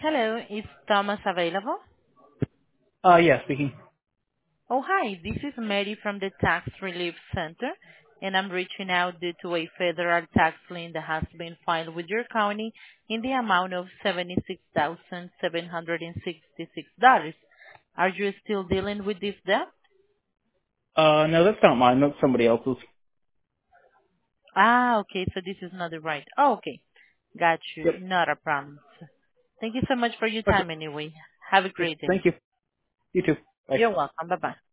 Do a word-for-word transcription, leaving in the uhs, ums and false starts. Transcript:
Hello, is Thomas available? Uh, yeah, speaking. Oh, hi. This is Mary from the Tax Relief Center, and I'm reaching out due to a federal tax lien that has been filed with your county in the amount of seventy-six thousand seven hundred sixty-six dollars. Are you still dealing with this debt? Uh, no, that's not mine. That's somebody else's. Ah, okay. So this is not the right. Oh, okay. Got you. Yep. Not a problem. Thank you so much for your Okay. time anyway. Have a Yep. great day. Thank you. You too. Bye. You're welcome. Bye-bye.